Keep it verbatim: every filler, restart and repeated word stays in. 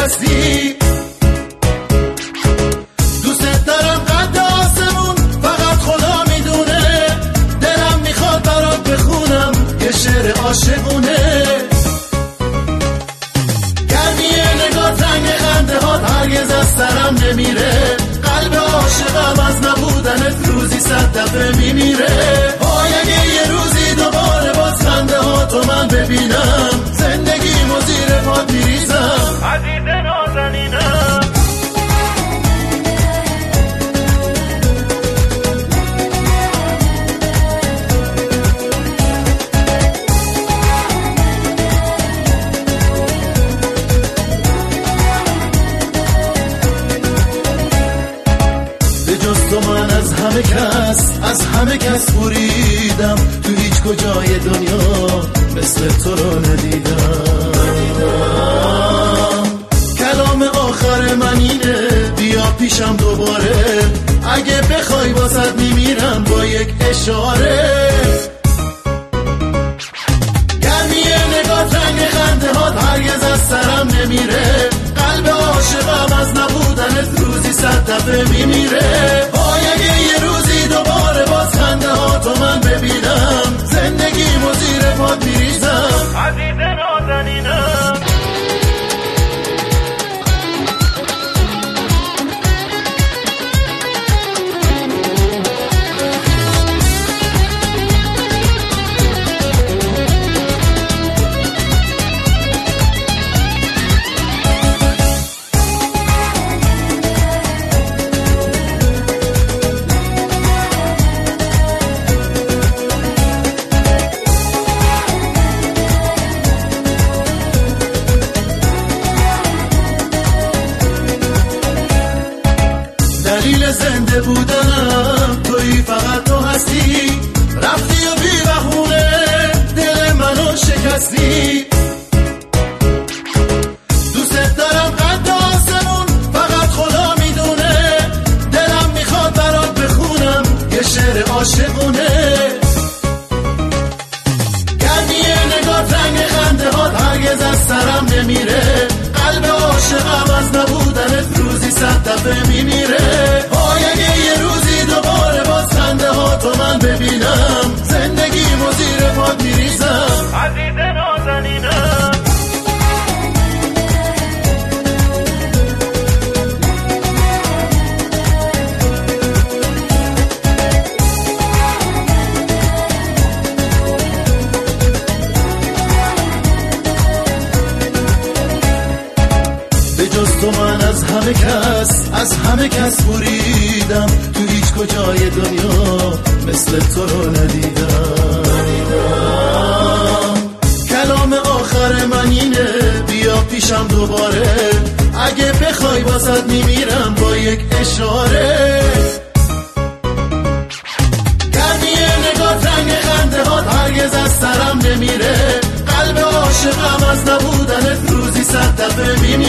شکستی. دوست دارم قد آسمون فقط خدا میدونه، دلم میخواد برات بخونم یه شعر عاشقونه. گرمی نگاه رنگ خنده ها هرگز از سرم نمیره، قلب عاشقم از نبودنت روزی صد دفعه میمیره. وای اگه یه روزی دوباره باز خنده ها تو من ببینم، زندگیمو زیر پات میریزم عزیز نازنینم. تو من از همه کس از همه کس بریدم، تو هیچ کجای دنیا مثل تو رو ندیدم. کلام آخر من اینه، بیا پیشم دوباره، اگه بخوای واسط میمیرم با یک اشاره. گرمی نگاه رنگ خنده ها هرگز از سرم نمیره، قلب عاشقم از نبودنت روزی صد دفعه میمیره. وای اگه یه روزی دوباره باز خنده ها تو من ببینم، زندگیمو زیر پات میریزم عزیز نازنینم. دلیل زنده بودنم تویی، فقط تو هستی. رفتی و بی بهونه دل منو شکستی. دوست دارم قد آسمون فقط خدا میدونه، دلم میخواد برات بخونم یه شعر عاشقونه. گرمی نگاه رنگ خنده ها هرگز از سرم نمیره، قلب عاشقم از نبودنت روزی صد دفعه میمیره. وای اگه یه روزی دوباره باز خنده ها تو من ببینم، زندگیمو زیر پات میریزم عزیز نازنینم. جز تو من از همه کس از همه کس بریدم، تو هیچ کجای دنیا مثل تو رو ندیدم. کلام آخر من اینه، بیا پیشم دوباره، اگه بخوای واسط میمیرم با یک اشاره. گرمی نگاه رنگ خنده ها هرگز از سرم نمیره، قلب عاشقم از نبودنت روزی صد دفعه میمیره.